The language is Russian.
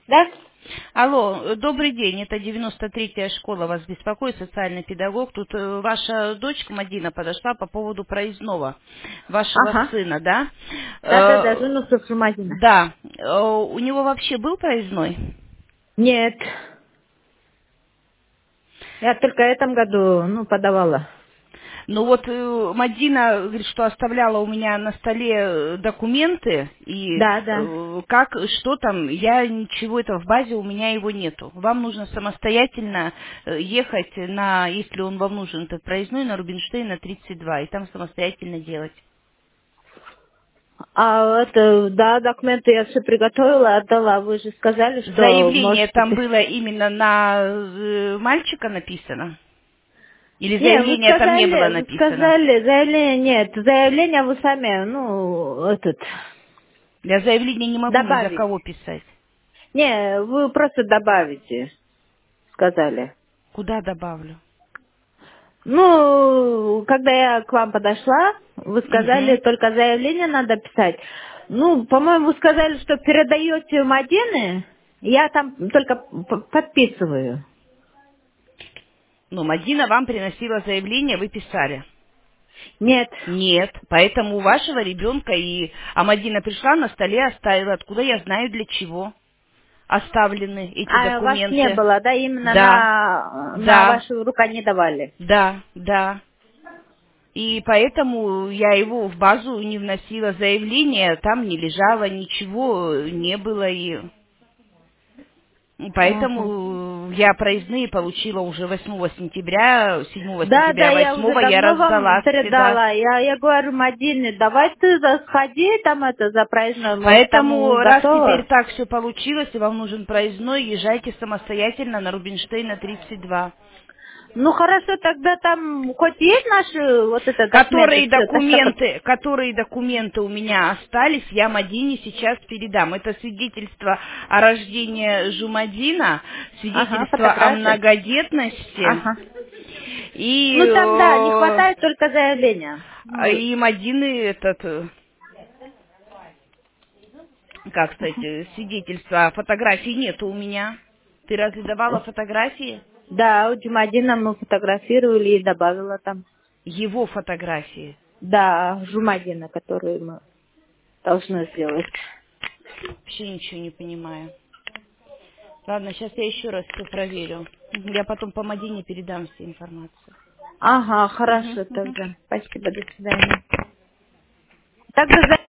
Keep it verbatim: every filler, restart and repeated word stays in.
Да? Алло, добрый день, это девяносто третья школа, вас беспокоит социальный педагог. Тут э, ваша дочка Мадина подошла по поводу проездного вашего Ага. сына, да? Да-да-да, Э, жену Сухромазина. да, Э, у него вообще был проездной? Нет. Я только в этом году, ну, подавала. Ну вот э, Мадина говорит, что оставляла у меня на столе э, документы, и Да, да. э, как, что там, я ничего этого в базе, у меня его нету. Вам нужно самостоятельно э, ехать на, если он вам нужен, этот проездной, на Рубинштейна тридцать два, и там самостоятельно делать. А это, да, документы я все приготовила, отдала. Вы же сказали, что Заявление можете... там пис- было именно на э, мальчика написано? Или Не, вы заявление там не было сказали, вы написано? сказали, заявление нет. Заявление вы сами, ну, этот, Я заявление не могу ни за добавить. кого писать. Не, вы просто добавите, сказали. Куда добавлю? Ну, когда я к вам подошла, вы сказали, Угу. только заявление надо писать. Ну, по-моему, вы сказали, что передаете Мадины, я там только п- подписываю. Ну, Мадина вам приносила заявление, вы писали. Нет. Нет, поэтому у вашего ребенка и... А Мадина пришла на столе, оставила. Откуда я знаю, для чего оставлены эти А вас не документы? было, да, именно Да, на, на да, вашу руку не давали. да, да. И поэтому я его в базу не вносила заявление, там не лежало, ничего не было. И и Ага. поэтому я проездные получила уже восьмого сентября, седьмого Да, да, сентября, я уже восьмого я давно вам раздала всегда. передала. Я, я говорю, Мадине, давай ты за- сходи там это за проездной, может там Поэтому, у- раз теперь готово. так все получилось, и вам нужен проездной, езжайте самостоятельно на Рубинштейна тридцать два. Ну хорошо, тогда там хоть есть наши вот это документы, Которые все, паспорт. документы, которые документы у меня остались, я Мадине сейчас передам. Это свидетельство о рождении Жумадина, Ага, свидетельство о фотография. многодетности Ага. и, Ну там да, не э, хватает только заявления. Ну, и Мадины этот, э, как сказать, э, свидетельство, фотографий нету у меня. Ты разве давала фотографии? да, у Джумадина мы фотографировали и добавила там. Его фотографии. Да, Жумадина, которую мы должны сделать. Вообще ничего не понимаю. Ладно, сейчас я еще раз все проверю. Мгм. Я потом по Мадине передам всю информацию. Ага, Мгм, хорошо мгм. тогда. Спасибо, до свидания. Тогда за